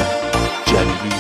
جلیلی.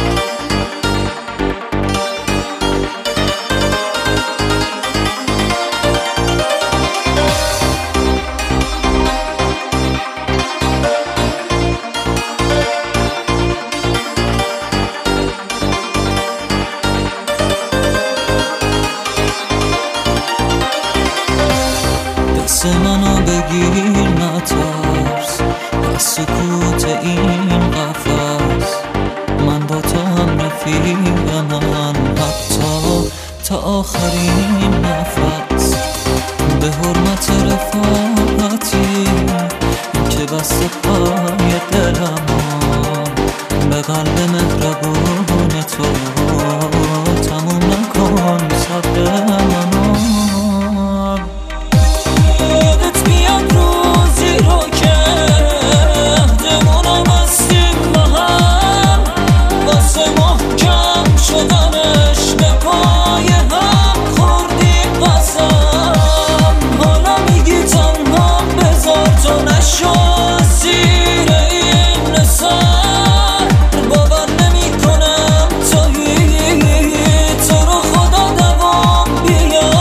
دست منو بگیر نترس از سکوت این قفس، من با تو هم رفیقم، حتی تا آخرین نفس. به حرمت رفاقتی که بسته پای دلم، به قلب مهربون تو تموم نکن صبر منو. یادت میاد روزی رو که عهدمونو بستیم با هم، واسه محکم شدنش به پای هم خوردیم قسم. حالا میگی تنها بذار تو نشو اسیر این نسر، باور نمی کنم تویی، تو رو خدا دوام بیار.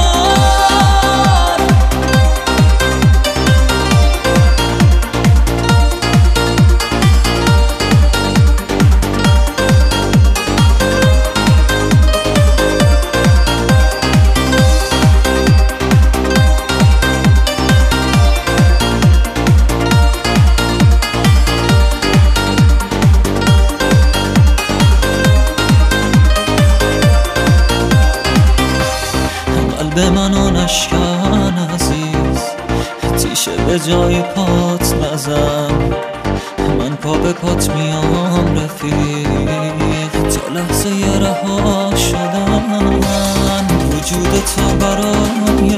قلب منو نشکن عزیز، تیشه به جای پات نزن، من پا به پات میام رفیق تا لحظه رها شدن. وجود تو برای